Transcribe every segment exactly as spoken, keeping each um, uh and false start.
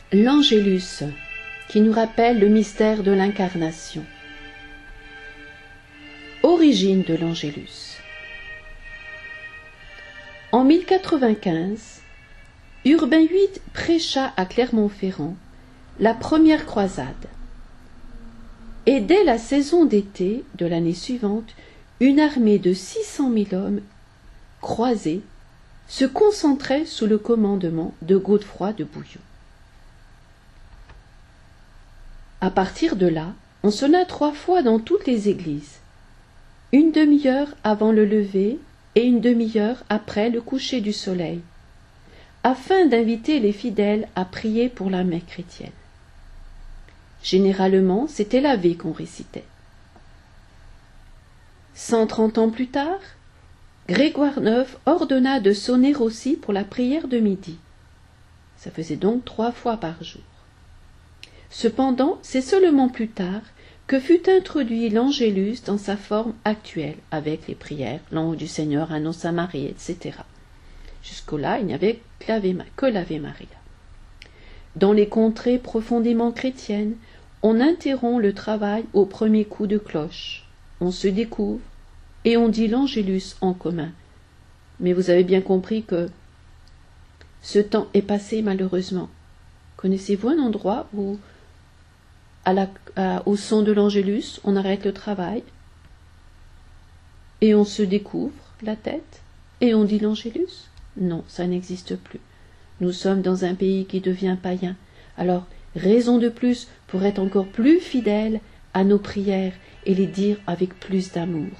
L'Angélus, qui nous rappelle le mystère de l'incarnation. Origine de l'Angélus. En mille quatre-vingt-quinze, Urbain huit prêcha à Clermont-Ferrand la première croisade. Et dès la saison d'été de l'année suivante, une armée de six cent mille hommes croisés se concentrait sous le commandement de Godefroy de Bouillon. À partir de là, on sonna trois fois dans toutes les églises, une demi-heure avant le lever et une demi-heure après le coucher du soleil, afin d'inviter les fidèles à prier pour la messe chrétienne. Généralement, c'était l'Ave qu'on récitait. Cent trente ans plus tard, Grégoire neuf ordonna de sonner aussi pour la prière de midi. Ça faisait donc trois fois par jour. Cependant, c'est seulement plus tard que fut introduit l'Angélus dans sa forme actuelle, avec les prières, l'ange du Seigneur annonce à Marie, et cetera. Jusqu'au-là, il n'y avait que l'Ave Maria. Dans les contrées profondément chrétiennes, on interrompt le travail au premier coup de cloche. On se découvre et on dit l'Angélus en commun. Mais vous avez bien compris que ce temps est passé malheureusement. Connaissez-vous un endroit où, à la, à, au son de l'Angélus, on arrête le travail et on se découvre la tête et on dit l'Angélus? Non, ça n'existe plus. Nous sommes dans un pays qui devient païen. Alors, raison de plus pour être encore plus fidèles à nos prières et les dire avec plus d'amour.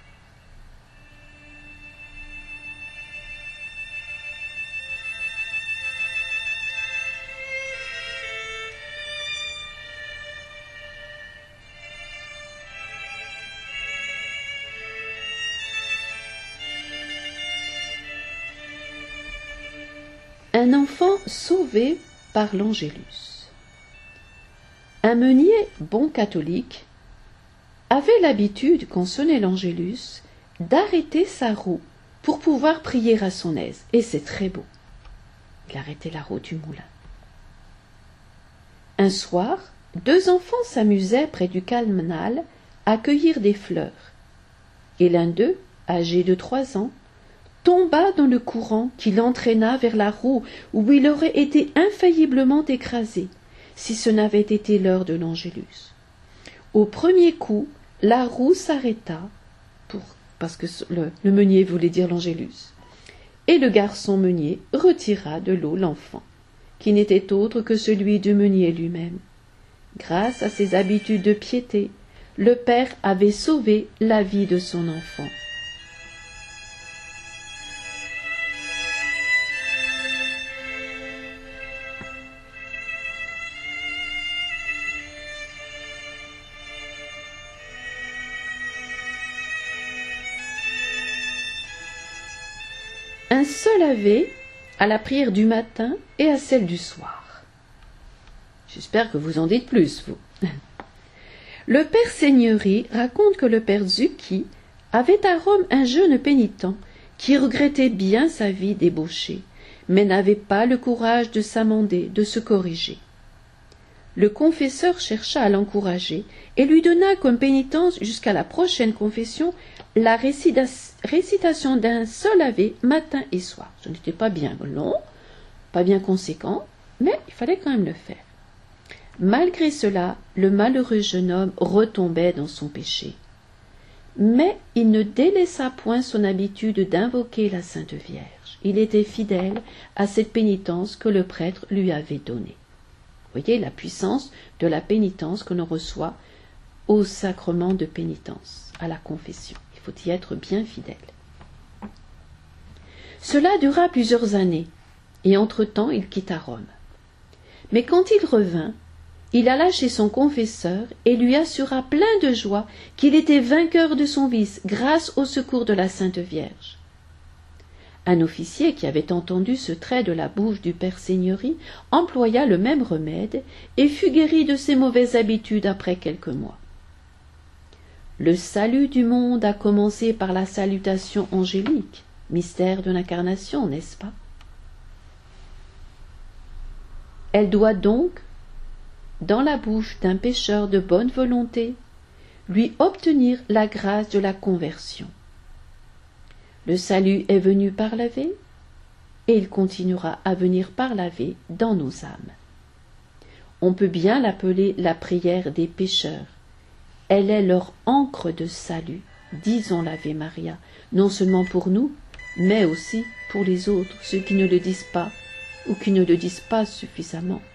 Un enfant sauvé par l'Angélus. Un meunier bon catholique avait l'habitude, quand sonnait l'Angélus, d'arrêter sa roue pour pouvoir prier à son aise. Et c'est très beau. Il arrêtait la roue du moulin. Un soir, deux enfants s'amusaient près du canal à cueillir des fleurs. Et l'un d'eux, âgé de trois ans, tomba dans le courant qui l'entraîna vers la roue où il aurait été infailliblement écrasé, si ce n'avait été l'heure de l'Angélus. Au premier coup, la roue s'arrêta, pour, parce que le, le meunier voulait dire l'Angélus, et le garçon meunier retira de l'eau l'enfant, qui n'était autre que celui du meunier lui-même. Grâce à ses habitudes de piété, le père avait sauvé la vie de son enfant. Un seul Ave à la prière du matin et à celle du soir. J'espère que vous en dites plus, vous. Le père Seigneurie raconte que le père Zucchi avait à Rome un jeune pénitent qui regrettait bien sa vie débauchée, mais n'avait pas le courage de s'amender, de se corriger. Le confesseur chercha à l'encourager et lui donna comme pénitence jusqu'à la prochaine confession la récita récitation d'un seul Ave matin et soir. Ce n'était pas bien long, pas bien conséquent, mais il fallait quand même le faire. Malgré cela, le malheureux jeune homme retombait dans son péché. Mais il ne délaissa point son habitude d'invoquer la Sainte Vierge. Il était fidèle à cette pénitence que le prêtre lui avait donnée. Vous voyez la puissance de la pénitence que l'on reçoit au sacrement de pénitence, à la confession. Il faut y être bien fidèle. Cela dura plusieurs années, et entre-temps il quitta Rome. Mais quand il revint, il alla chez son confesseur et lui assura plein de joie qu'il était vainqueur de son vice grâce au secours de la Sainte Vierge. Un officier qui avait entendu ce trait de la bouche du père Seigneurie employa le même remède et fut guéri de ses mauvaises habitudes après quelques mois. Le salut du monde a commencé par la salutation angélique, mystère de l'incarnation, n'est-ce pas? Elle doit donc, dans la bouche d'un pécheur de bonne volonté, lui obtenir la grâce de la conversion. Le salut est venu par la vie, et il continuera à venir par la vie dans nos âmes. On peut bien l'appeler la prière des pécheurs. Elle est leur encre de salut, disons l'Ave Maria, non seulement pour nous, mais aussi pour les autres, ceux qui ne le disent pas ou qui ne le disent pas suffisamment.